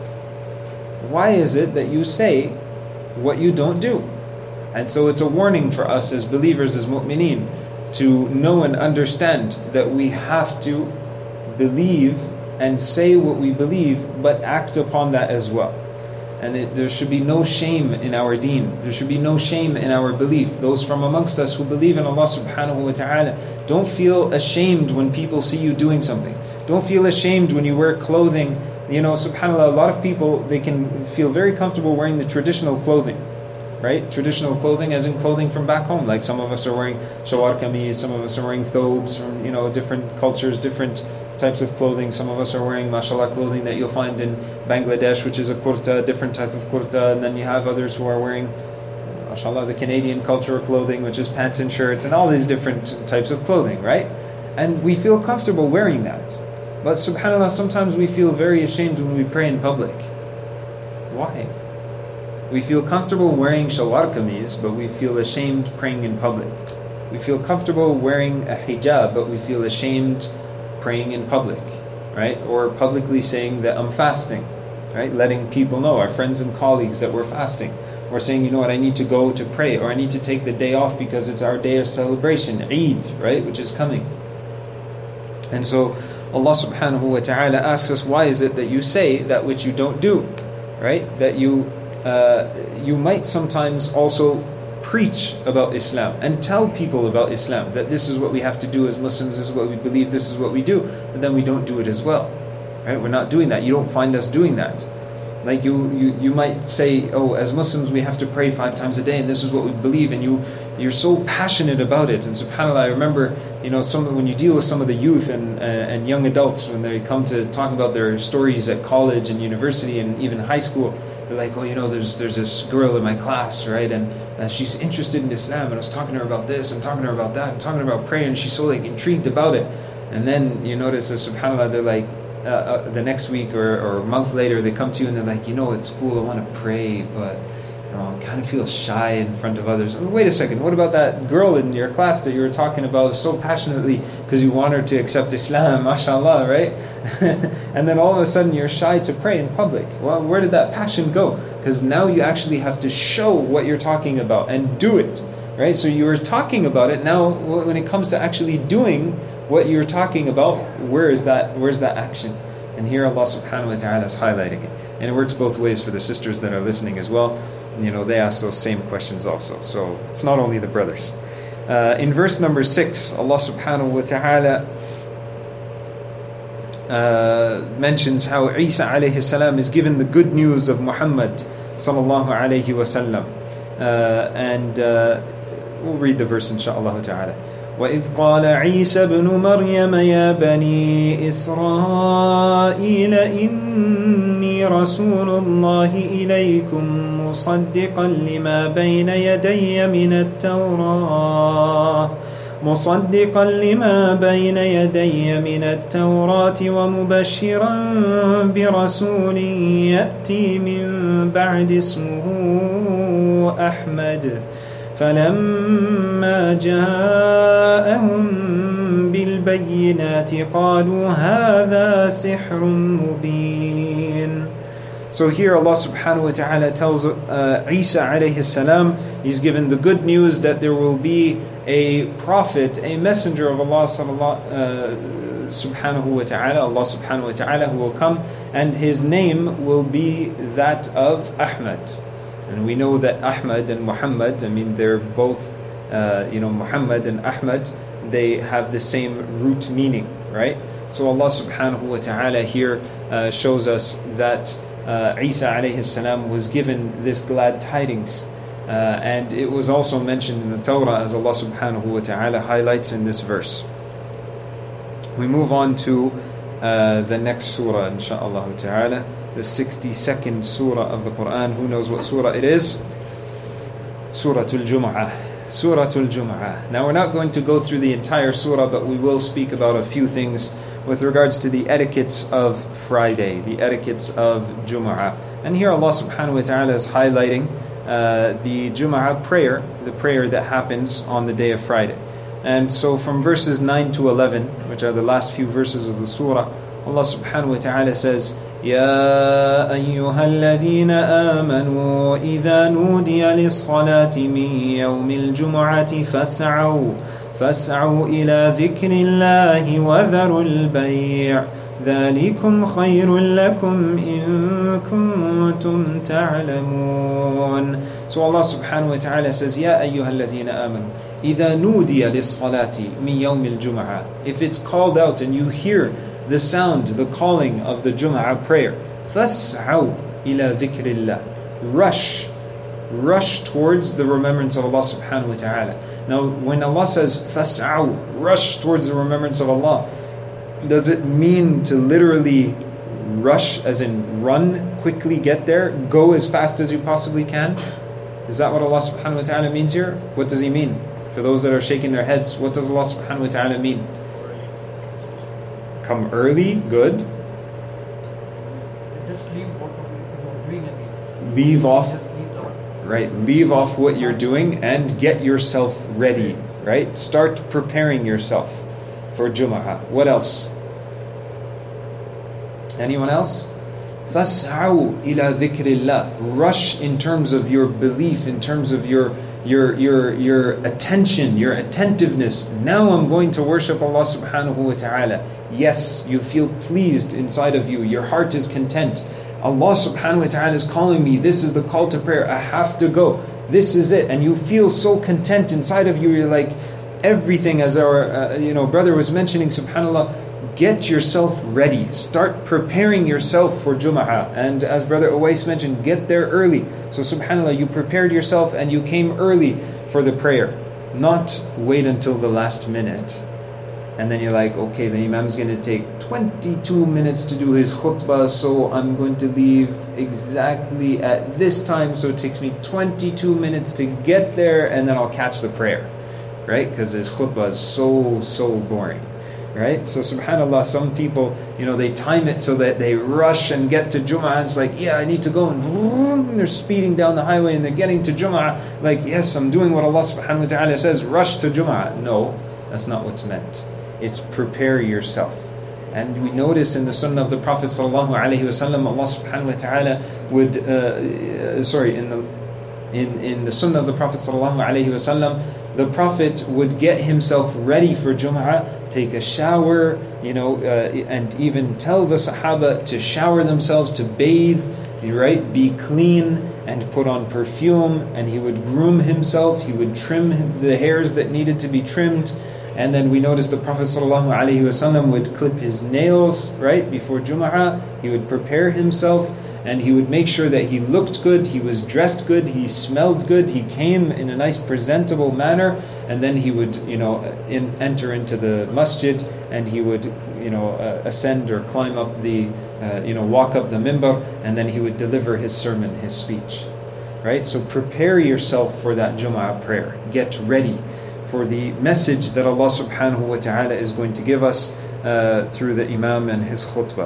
Why is it that you say what you don't do? And so it's a warning for us as believers, as mu'mineen, to know and understand that we have to believe and say what we believe, but act upon that as well. And it, there should be no shame in our deen. There should be no shame in our belief. Those from amongst us who believe in Allah subhanahu wa ta'ala, don't feel ashamed when people see you doing something. Don't feel ashamed when you wear clothing. You know, subhanAllah, a lot of people, they can feel very comfortable wearing the traditional clothing. Right? Traditional clothing as in clothing from back home. Like some of us are wearing shalwar kameez, some of us are wearing thobes from, you know, different cultures, different types of clothing. Some of us are wearing, mashallah, clothing that you'll find in Bangladesh, which is a kurta, different type of kurta. And then you have others who are wearing, mashallah, the Canadian cultural clothing, which is pants and shirts, and all these different types of clothing, right? And we feel comfortable wearing that. But subhanAllah, sometimes we feel very ashamed when we pray in public. Why? We feel comfortable wearing shalwar kameez, but we feel ashamed praying in public. We feel comfortable wearing a hijab, but we feel ashamed praying in public, right? Or publicly saying that I'm fasting, right? Letting people know, our friends and colleagues, that we're fasting. Or saying, you know what, I need to go to pray, or I need to take the day off because it's our day of celebration, Eid, right? Which is coming. And so Allah subhanahu wa ta'ala asks us, why is it that you say that which you don't do, right? That you Uh, you might sometimes also preach about Islam and tell people about Islam, that this is what we have to do as Muslims, this is what we believe, this is what we do, but then we don't do it as well, right? We're not doing that. You don't find us doing that. Like you, you, you might say, oh, as Muslims we have to pray five times a day, and this is what we believe, and you, you're so passionate about it. And subhanAllah, I remember, you know, some when you deal with some of the youth and uh, and young adults, when they come to talk about their stories at college and university and even high school, they're like, oh, you know, there's there's this girl in my class, right, and uh, she's interested in Islam, and I was talking to her about this, and talking to her about that, and talking about prayer, and she's so like intrigued about it. And then you notice that subhanAllah, they're like, uh, uh, the next week or, or a month later, they come to you and they're like, you know, at school I want to pray, but you know, I kind of feel shy in front of others. I mean, wait a second, what about that girl in your class that you were talking about so passionately because you want her to accept Islam, mashallah, right? And then all of a sudden you're shy to pray in public. Well, where did that passion go? Because now you actually have to show what you're talking about and do it, right? So you were talking about it. Now when it comes to actually doing what you're talking about, where is that, where's that action? And here Allah subhanahu wa ta'ala is highlighting it. And it works both ways for the sisters that are listening as well. You know, they ask those same questions also. So it's not only the brothers. Uh, in verse number six, Allah subhanahu wa ta'ala uh, mentions how Isa alayhi salam is given the good news of Muhammad sallallahu alayhi wa sallam. Uh, and uh, we'll read the verse inshaAllah ta'ala. وَإِذْ قَالَ عِيسَى ابْنُ مَرْيَمَ يَا بَنِي إِسْرَائِيلَ إِنِّي رَسُولُ اللَّهِ إِلَيْكُمْ مُصَدِّقًا لِمَا بَيْنَ يَدَيَّ مِنَ التَّوْرَاةِ مُصَدِّقًا لِمَا بَيْنَ يَدَيَّ مِنَ التَّوْرَاةِ وَمُبَشِّرًا بِرَسُولٍ يَأْتِي مِنْ بَعْدِ اسْمُهُ أَحْمَدُ فلما جاءهم بالبينات قالوا هذا سحر مبين. So here Allah subhanahu wa ta'ala tells uh, Isa alayhi salam, he's given the good news that there will be a prophet, a messenger of Allah uh, subhanahu wa ta'ala, Allah subhanahu wa ta'ala, who will come, and his name will be that of Ahmad. And we know that Ahmad and Muhammad, I mean, they're both, uh, you know, Muhammad and Ahmad, they have the same root meaning, right? So Allah subhanahu wa ta'ala here uh, shows us that uh, Isa alayhi salam was given this glad tidings. Uh, and it was also mentioned in the Torah, as Allah subhanahu wa ta'ala highlights in this verse. We move on to uh, the next surah, insha'Allah ta'ala. The sixty-second surah of the Quran. Who knows what surah it is? Surah Al-Jumu'ah. Suratul Jum'ah. Now we're not going to go through the entire surah, but we will speak about a few things with regards to the etiquettes of Friday, the etiquettes of Jum'ah. And here Allah subhanahu wa ta'ala is highlighting uh, the Jum'ah prayer, the prayer that happens on the day of Friday. And so from verses nine to eleven, which are the last few verses of the surah, Allah subhanahu wa ta'ala says, يا أيها الذين آمنوا إذا نودي للصلاة من يوم الجمعة فاسعوا فاسعوا إلى ذكر الله وذروا البيع ذلكم خير لكم إن كنتم تعلمون. So Allah subhanahu wa ta'ala says, يا أيها الذين آمنوا إذا نودي للصلاة من يوم الجمعة. If it's called out and you hear the sound, the calling of the Jum'ah prayer, فَاسْعَوْا إِلَى ذِكْرِ اللَّهِ. Rush, rush towards the remembrance of Allah subhanahu wa ta'ala. Now, when Allah says فَاسْعَوْا, rush towards the remembrance of Allah, does it mean to literally rush, as in run, quickly get there, go as fast as you possibly can? Is that what Allah subhanahu wa ta'ala means here? What does He mean? For those that are shaking their heads, what does Allah subhanahu wa ta'ala mean? Come early, good. Just leave what you're doing and leave off, just leave the right? Leave off what you're doing and get yourself ready, right? Start preparing yourself for Jum'ah. What else? Anyone else? فَاسْعَوْا إِلَى ذِكْرِ اللَّهِ. Rush in terms of your belief, in terms of your your your your attention, your attentiveness. Now I'm going to worship Allah subhanahu wa ta'ala. Yes, you feel pleased inside of you. Your heart is content. Allah subhanahu wa ta'ala is calling me. This is the call to prayer. I have to go. This is it. And you feel so content inside of you. You're like, everything, as our uh, you know brother was mentioning, subhanAllah, get yourself ready. Start preparing yourself for Jum'ah. And as Brother Uwais mentioned, get there early. So subhanAllah, you prepared yourself and you came early for the prayer. Not wait until the last minute. And then you're like, okay, the Imam's going to take twenty-two minutes to do his khutbah, so I'm going to leave exactly at this time, so it takes me twenty-two minutes to get there, and then I'll catch the prayer. Right? Because his khutbah is so, so boring. Right? So subhanAllah, some people, you know, they time it so that they rush and get to Jum'ah. It's like, yeah, I need to go, and vroom, they're speeding down the highway and they're getting to Jum'ah. Like, yes, I'm doing what Allah subhanahu wa ta'ala says, rush to Jum'ah. No, that's not what's meant. It's prepare yourself. And we notice in the sunnah of the Prophet sallallahu alaihi wasallam, Allah subhanahu wa ta'ala would, uh, uh, sorry, in the in in the sunnah of the Prophet sallallahu alaihi wasallam, the Prophet would get himself ready for Jum'ah, take a shower, you know, uh, and even tell the Sahaba to shower themselves, to bathe, right, be clean, and put on perfume, and he would groom himself, he would trim the hairs that needed to be trimmed. And then we notice the Prophet ﷺ would clip his nails, right, before Jum'ah. He would prepare himself, and he would make sure that he looked good, he was dressed good, he smelled good, he came in a nice presentable manner, and then he would, you know, in, enter into the masjid, and he would, you know, uh, ascend or climb up the, uh, you know, walk up the mimbar, and then he would deliver his sermon, his speech, right? So prepare yourself for that Jum'ah prayer. Get ready for the message that Allah subhanahu wa ta'ala is going to give us uh, through the Imam and his khutbah.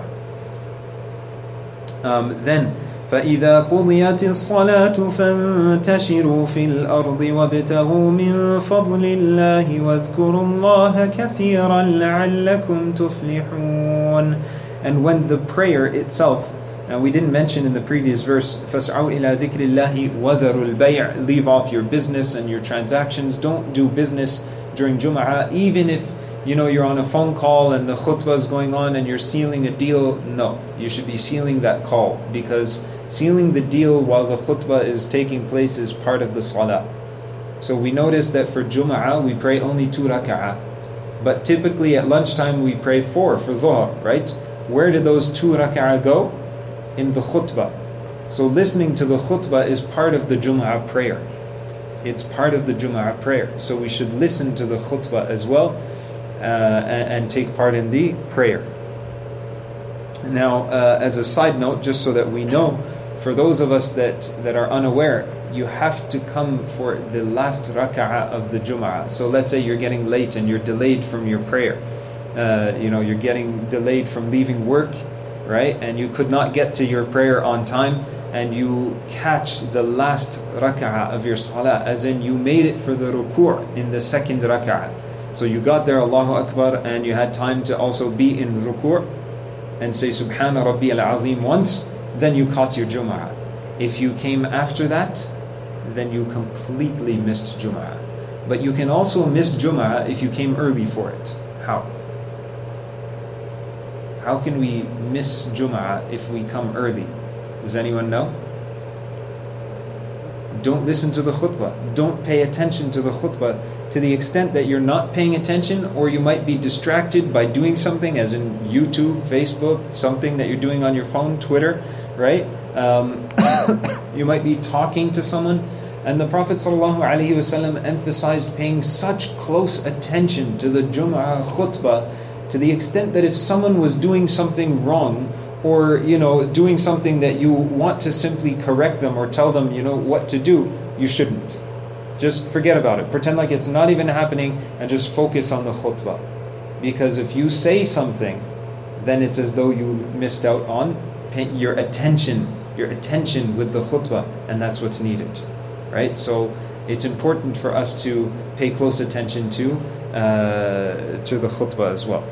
Um, then, فَإِذَا قُضِيَتِ الصَّلَاةُ فَانْتَشِرُوا فِي الْأَرْضِ وَابْتَغُوا مِنْ فَضْلِ اللَّهِ وَاذْكُرُوا اللَّهَ كَثِيرًا لَعَلَّكُمْ تُفْلِحُونَ. And when the prayer itself, and we didn't mention in the previous verse, فَاسْعَوْا إِلَى ذِكْرِ اللَّهِ وَذَرُوا الْبَيْعِ. Leave off your business and your transactions. Don't do business during Jum'ah, even if, you know, you're on a phone call and the khutbah is going on and you're sealing a deal. No, you should be sealing that call, because sealing the deal while the khutbah is taking place is part of the salah. So we notice that for Jum'ah we pray only two rak'ah, but typically at lunchtime we pray four for dhuhr, right? Where did those two rak'ah go? In the khutbah. So listening to the khutbah is part of the Jum'ah prayer. It's part of the Jum'ah prayer. So we should listen to the khutbah as well, uh, and, and take part in the prayer. Now, uh, as a side note, just so that we know, for those of us that, that are unaware, you have to come for the last rak'ah of the Jum'ah. So let's say you're getting late and you're delayed from your prayer. Uh, you know, you're getting delayed from leaving work, right? And you could not get to your prayer on time, and you catch the last rak'ah of your salah, as in you made it for the ruku' in the second rak'ah. So you got there, Allahu Akbar, and you had time to also be in ruku' and say Subhana Rabbi al-Azim once, then you caught your Jum'ah. If you came after that, then you completely missed Jum'ah. But you can also miss Jum'ah if you came early for it. How? How can we miss Jum'ah if we come early? Does anyone know? Don't listen to the khutbah. Don't pay attention to the khutbah to the extent that you're not paying attention, or you might be distracted by doing something, as in YouTube, Facebook, something that you're doing on your phone, Twitter, right? Um, you might be talking to someone. And the Prophet ﷺ emphasized paying such close attention to the Jum'ah khutbah, to the extent that if someone was doing something wrong, or you know, doing something that you want to simply correct them or tell them, you know, what to do, you shouldn't. Just forget about it. Pretend like it's not even happening, and just focus on the khutbah. Because if you say something, then it's as though you missed out on your attention, your attention with the khutbah, and that's what's needed, right? So it's important for us to pay close attention to uh, to the khutbah as well.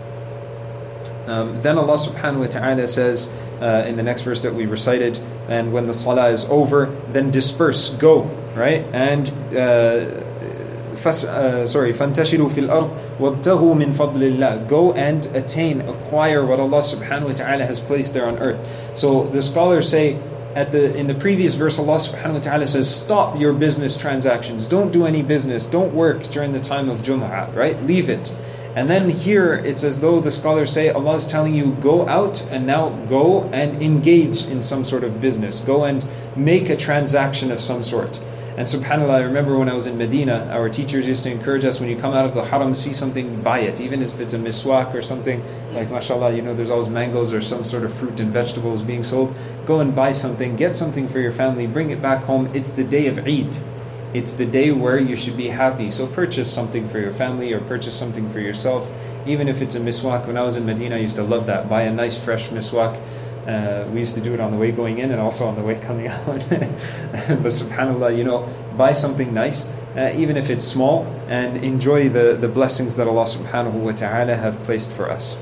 Um, then Allah subhanahu wa ta'ala says uh, in the next verse that we recited, and when the salah is over, then disperse, go, right? And uh, fas, uh, sorry, فَانْتَشِرُوا فِي الْأَرْضِ وَابْتَغُوا مِنْ فَضْلِ اللَّهِ. Go and attain, acquire what Allah subhanahu wa ta'ala has placed there on earth. So the scholars say, at the in the previous verse, Allah subhanahu wa ta'ala says, stop your business transactions. Don't do any business. Don't work during the time of Jum'ah, right? Leave it. And then here, it's as though the scholars say, Allah is telling you, go out and now go and engage in some sort of business. Go and make a transaction of some sort. And subhanAllah, I remember when I was in Medina, our teachers used to encourage us, when you come out of the haram, see something, buy it. Even if it's a miswak or something, like mashallah, you know, there's always mangoes or some sort of fruit and vegetables being sold. Go and buy something, get something for your family, bring it back home. It's the day of Eid. It's the day where you should be happy. So purchase something for your family or purchase something for yourself. Even if it's a miswak. When I was in Medina, I used to love that. Buy a nice fresh miswak. Uh, we used to do it on the way going in and also on the way coming out. But subhanAllah, you know, buy something nice, uh, even if it's small, and enjoy the, the blessings that Allah subhanahu wa ta'ala have placed for us.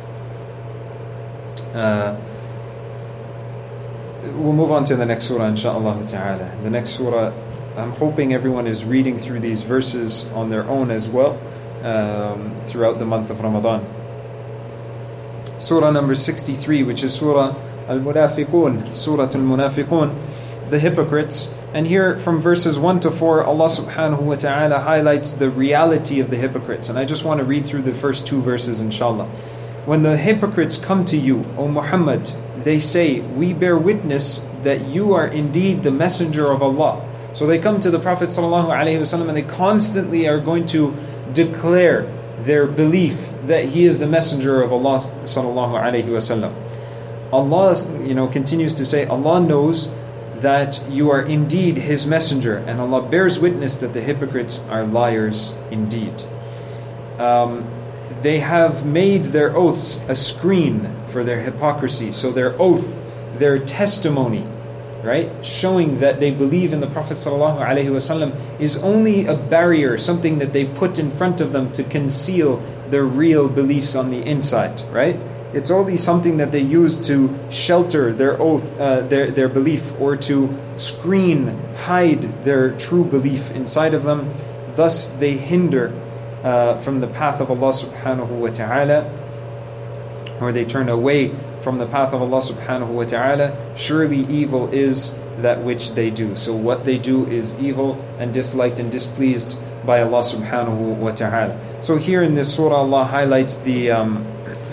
Uh, we'll move on to the next surah, inshaAllah ta'ala. The next surah, I'm hoping everyone is reading through these verses on their own as well, um, throughout the month of Ramadan. Surah number sixty-three, which is Surah Al-Munafiqun, Surah Al-Munafiqun, the hypocrites. And here from verses one to four, Allah subhanahu wa ta'ala highlights the reality of the hypocrites. And I just want to read through the first two verses, inshallah. When the hypocrites come to you, O Muhammad, they say, we bear witness that you are indeed the messenger of Allah. So they come to the Prophet sallallahu alaihi wasallam and they constantly are going to declare their belief that he is the messenger of Allah sallallahu alaihi wasallam. Allah, you know, continues to say, Allah knows that you are indeed his messenger, and Allah bears witness that the hypocrites are liars indeed. Um, they have made their oaths a screen for their hypocrisy. So their oath, their testimony, right, showing that they believe in the Prophet ﷺ, is only a barrier, something that they put in front of them to conceal their real beliefs on the inside, right? It's only something that they use to shelter their oath, uh, their their belief, or to screen, hide their true belief inside of them. Thus, they hinder uh, from the path of Allah Subhanahu wa Taala, or they turn away from the path of Allah Subhanahu wa Taala. Surely, evil is that which they do. So, what they do is evil and disliked and displeased by Allah Subhanahu wa Taala. So, here in this surah, Allah highlights the um,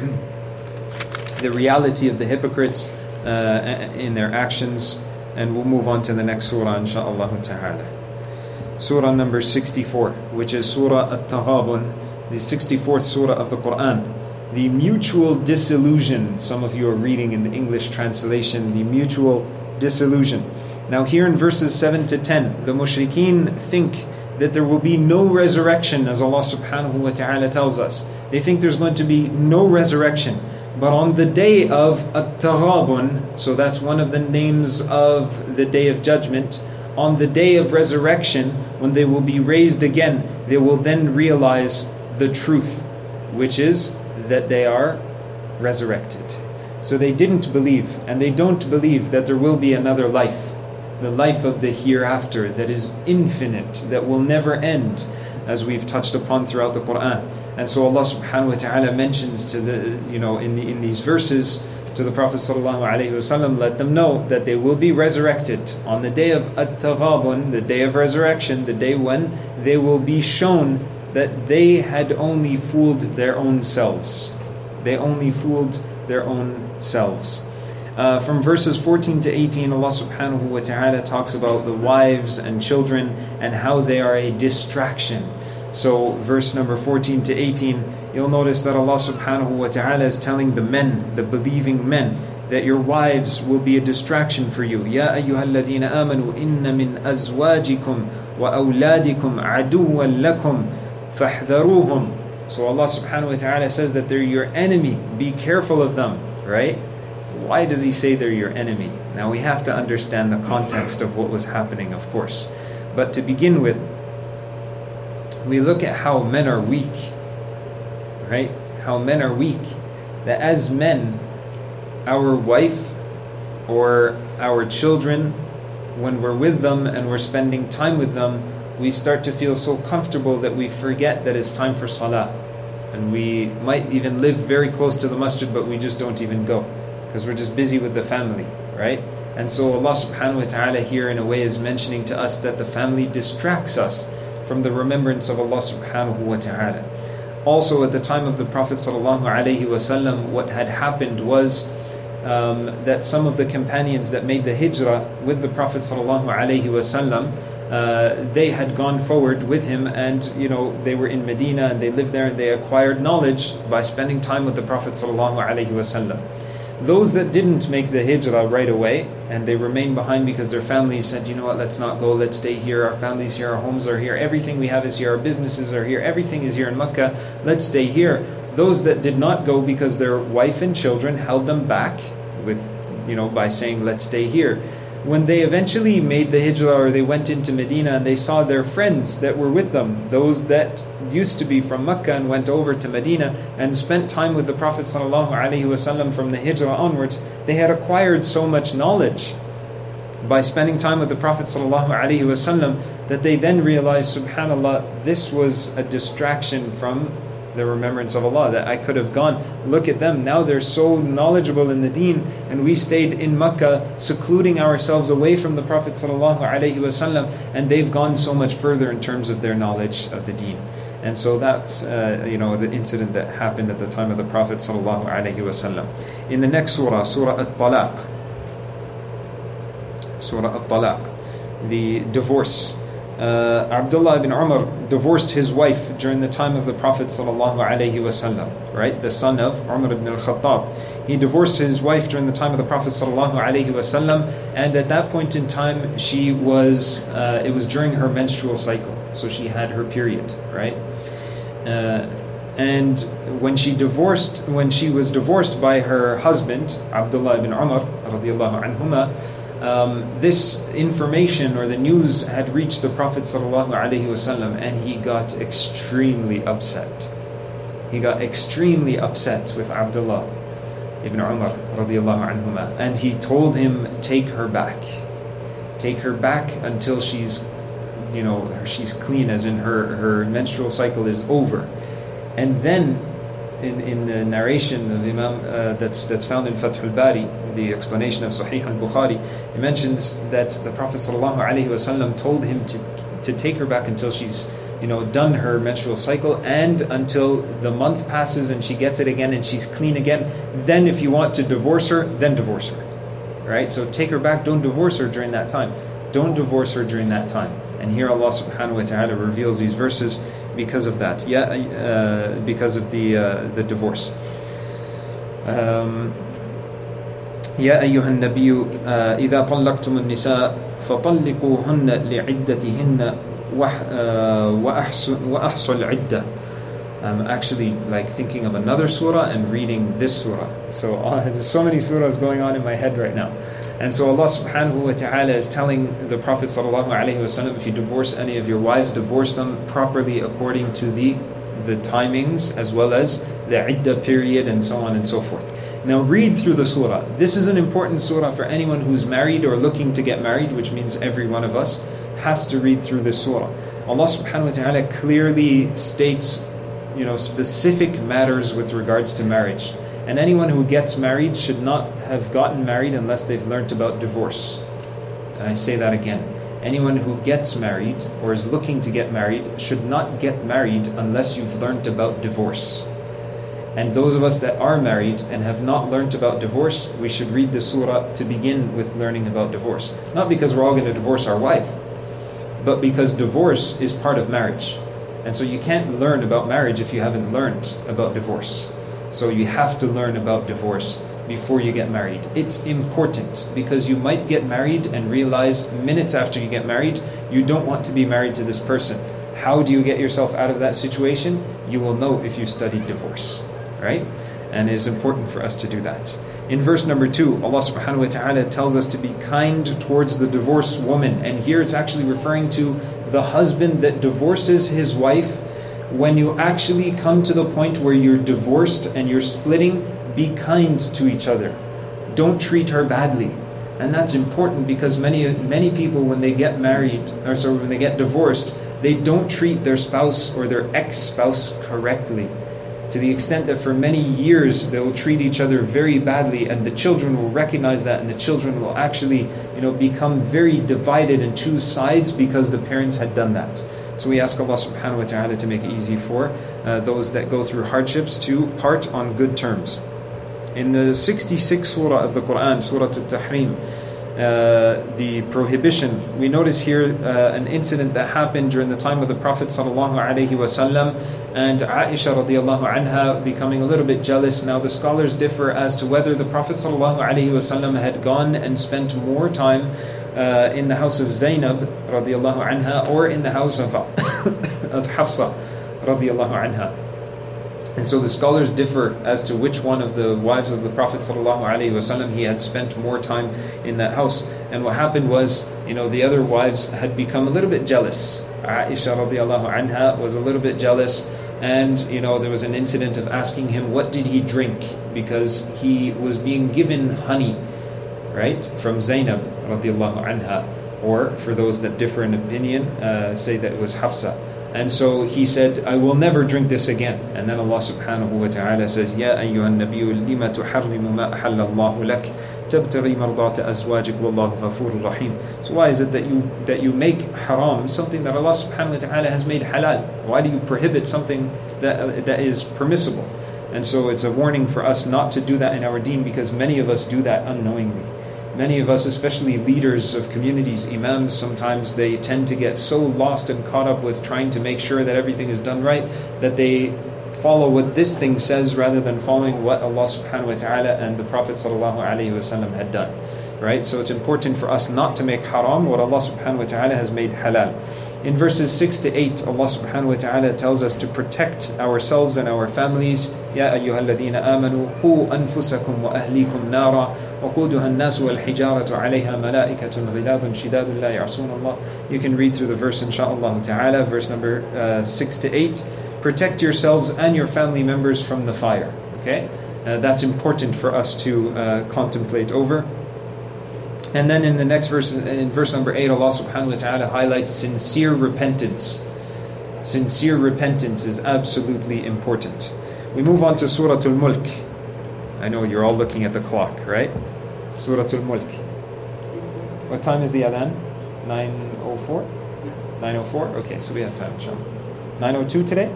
the reality of the hypocrites uh, in their actions, and we'll move on to the next surah, insha'Allah ta'ala. Surah number sixty-four, which is Surah At-Taghabun, the sixty-fourth surah of the Quran. The mutual disillusion, some of you are reading in the English translation, the mutual disillusion. Now here in verses seven to ten, the mushrikeen think that there will be no resurrection, as Allah subhanahu wa ta'ala tells us. They think there's going to be no resurrection. But on the day of At-Taghabun, so that's one of the names of the Day of Judgment, on the day of resurrection, when they will be raised again, they will then realize the truth, which is that they are resurrected. So they didn't believe, and they don't believe that there will be another life, the life of the hereafter that is infinite, that will never end, as we've touched upon throughout the Quran. And so Allah subhanahu wa ta'ala mentions to the, you know, in the, in these verses to the Prophet sallallahu alaihi wasallam, let them know that they will be resurrected on the day of At-Taghabun, the day of resurrection, the day when they will be shown that they had only fooled their own selves. They only fooled their own selves. Uh, from verses fourteen to eighteen, Allah subhanahu wa ta'ala talks about the wives and children and how they are a distraction. So verse number fourteen to eighteen, you'll notice that Allah subhanahu wa ta'ala is telling the men, the believing men, that your wives will be a distraction for you. Ya ayyuhal ladhina amanu inna min azwajikum wa awladikum aduwwan lakum fahdharuhum. So Allah subhanahu wa ta'ala says that they're your enemy. Be careful of them, right? Why does He say they're your enemy? Now we have to understand the context of what was happening, of course. But to begin with, we look at how men are weak, right? How men are weak. That as men, our wife or our children, when we're with them and we're spending time with them, we start to feel so comfortable that we forget that it's time for salah. And we might even live very close to the masjid, but we just don't even go, because we're just busy with the family, right? And so Allah subhanahu wa ta'ala here in a way is mentioning to us that the family distracts us from the remembrance of Allah subhanahu wa ta'ala. Also at the time of the Prophet sallallahu alaihi wasallam, what had happened was um, that some of the companions that made the hijrah with the Prophet sallallahu alaihi wasallam, uh, they had gone forward with him, and you know they were in Medina and they lived there and they acquired knowledge by spending time with the Prophet sallallahu alaihi wasallam. Those that didn't make the hijrah right away and they remained behind because their families said, you know what, let's not go, let's stay here, our families here, our homes are here, everything we have is here, our businesses are here, everything is here in Mecca, let's stay here. Those that did not go because their wife and children held them back with, you know, by saying, let's stay here. When they eventually made the hijrah, or they went into Medina and they saw their friends that were with them, those that used to be from Mecca and went over to Medina and spent time with the Prophet ﷺ from the hijrah onwards, they had acquired so much knowledge by spending time with the Prophet ﷺ that they then realized, subhanAllah, this was a distraction from the remembrance of Allah, that I could have gone. Look at them, now they're so knowledgeable in the deen, and we stayed in Mecca secluding ourselves away from the Prophet ﷺ, and they've gone so much further in terms of their knowledge of the deen. And so that's uh, you know the incident that happened at the time of the Prophet ﷺ. In the next surah, Surah At-Talaq, Surah At-Talaq, the divorce. Uh, Abdullah ibn Umar divorced his wife during the time of the Prophet ﷺ, right? The son of Umar ibn al-Khattab. He divorced his wife during the time of the Prophet ﷺ, and at that point in time, she was uh, it was during her menstrual cycle, so she had her period, right? Uh, and when she divorced, when she was divorced by her husband, Abdullah ibn Umar radiyallahu anhuma, Um, this information or the news had reached the Prophet ﷺ, and he got extremely upset. He got extremely upset with Abdullah ibn Umar radiallahu anhuma, and he told him, take her back. Take her back until she's, you know, she's clean, as in her, her menstrual cycle is over. And then In, in the narration of Imam uh, that's that's found in Fath al-Bari, the explanation of Sahih al-Bukhari, it mentions that the Prophet ﷺ told him to to take her back until she's, you know, done her menstrual cycle, and until the month passes and she gets it again and she's clean again. Then if you want to divorce her, then divorce her. Right? So take her back, don't divorce her during that time. Don't divorce her during that time. And here Allah subhanahu wa ta'ala reveals these verses because of that, yeah, uh, because of the uh, the divorce. Um, يا أيها النبي إذا طلقتم النساء فطلقوهن لعدتهن وأحصوا العدة. I'm actually like thinking of another surah and reading this surah. So uh, there's so many surahs going on in my head right now. And so Allah subhanahu wa ta'ala is telling the Prophet sallallahu alayhi wa sallam, if you divorce any of your wives, divorce them properly according to the the timings as well as the iddah period and so on and so forth. Now read through the surah. This is an important surah for anyone who's married or looking to get married, which means every one of us has to read through this surah. Allah subhanahu wa ta'ala clearly states, you know, specific matters with regards to marriage. And anyone who gets married should not have gotten married unless they've learnt about divorce. And I say that again. Anyone who gets married or is looking to get married should not get married unless you've learnt about divorce. And those of us that are married and have not learnt about divorce, we should read the surah to begin with learning about divorce. Not because we're all going to divorce our wife, but because divorce is part of marriage. And so you can't learn about marriage if you haven't learned about divorce. So you have to learn about divorce before you get married. It's important because you might get married and realize minutes after you get married, you don't want to be married to this person. How do you get yourself out of that situation? You will know if you studied divorce, right? And it is important for us to do that. In verse number two, Allah subhanahu wa ta'ala tells us to be kind towards the divorced woman. And here it's actually referring to the husband that divorces his wife. When you actually come to the point where you're divorced and you're splitting, be kind to each other. Don't treat her badly. And that's important because many many people, when they get married, or sorry, when they get divorced, they don't treat their spouse or their ex-spouse correctly. To the extent that for many years they will treat each other very badly, and the children will recognize that, and the children will actually, you know, become very divided and choose sides because the parents had done that. So we ask Allah subhanahu wa ta'ala to make it easy for uh, those that go through hardships to part on good terms. In the sixty-sixth surah of the Quran, Surah Al-Tahrim, uh, the prohibition, we notice here uh, an incident that happened during the time of the Prophet sallallahu alaihi wasallam, and Aisha radiallahu anha becoming a little bit jealous. Now the scholars differ as to whether the Prophet sallallahu alaihi wasallam had gone and spent more time Uh, in the house of Zainab radiallahu anha or in the house of of Hafsa radiallahu anha. And so the scholars differ as to which one of the wives of the Prophet sallallahu alaihi wasallam he had spent more time in that house. And what happened was, you know, the other wives had become a little bit jealous. Aisha radiallahu anha was a little bit jealous, and you know there was an incident of asking him what did he drink, because he was being given honey, right, from Zainab radiallahu anha, or for those that differ in opinion, uh, say that it was Hafsa. And so he said, I will never drink this again. And then Allah subhanahu wa ta'ala says, Ya ayyuhan nabiyyu lima tuharrimu ma ahalla Allahu lak tabtaghi mardata azwajik wallahu ghafurur rahim. So why is it that you that you make haram something that Allah subhanahu wa ta'ala has made halal? Why do you prohibit something that uh, that is permissible? And so it's a warning for us not to do that in our deen, because many of us do that unknowingly. Many of us, especially leaders of communities, imams, sometimes they tend to get so lost and caught up with trying to make sure that everything is done right, that they follow what this thing says rather than following what Allah subhanahu wa ta'ala and the Prophet sallallahu alaihi wasallam had done. Right? So it's important for us not to make haram what Allah subhanahu wa ta'ala has made halal. In verses six to eight, Allah subhanahu wa ta'ala tells us to protect ourselves and our families. Ya ayyuhalladhina amanu qu anfusakum wa ahlikum nara wa quduha an-nas wal hijaratu 'alayha malaikatun ghiladun shidadun la ya'suna Allah. You can read through the verse inshaAllah ta'ala, verse number uh, six to eight. Protect yourselves and your family members from the fire. Okay? Uh, that's important for us to uh, contemplate over. And then in the next verse, in verse number eight, Allah subhanahu wa ta'ala highlights sincere repentance. Sincere repentance is absolutely important. We move on to Surah Al-Mulk. I know you're all looking at the clock, right? Surah Al-Mulk. What time is the adhan? nine oh four? nine oh four? Okay, so we have time, inshallah. nine oh two today?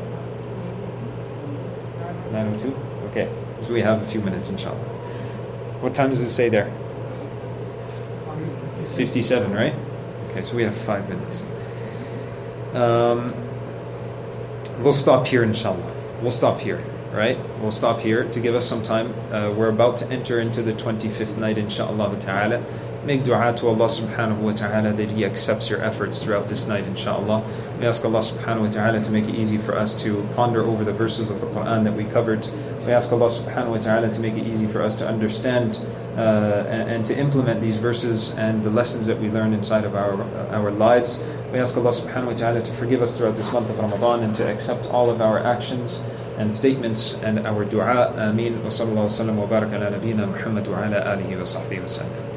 nine oh two? Okay, so we have a few minutes, inshallah. What time does it say there? fifty-seven, right? Okay, so we have five minutes. Um, we'll stop here, inshallah. We'll stop here. right? We'll stop here to give us some time. Uh, we're about to enter into the twenty-fifth night, inshaAllah ta'ala. Make dua to Allah subhanahu wa ta'ala that He accepts your efforts throughout this night, inshaAllah. We ask Allah subhanahu wa ta'ala to make it easy for us to ponder over the verses of the Quran that we covered. We ask Allah subhanahu wa ta'ala to make it easy for us to understand uh, and, and to implement these verses and the lessons that we learn inside of our our lives. We ask Allah subhanahu wa ta'ala to forgive us throughout this month of Ramadan and to accept all of our actions and statements and our dua. Ameen. Wa sallallahu wa sallam wa baraka ala nabiyyina Muhammad wa ala alihi wa sahbihi wa sallam.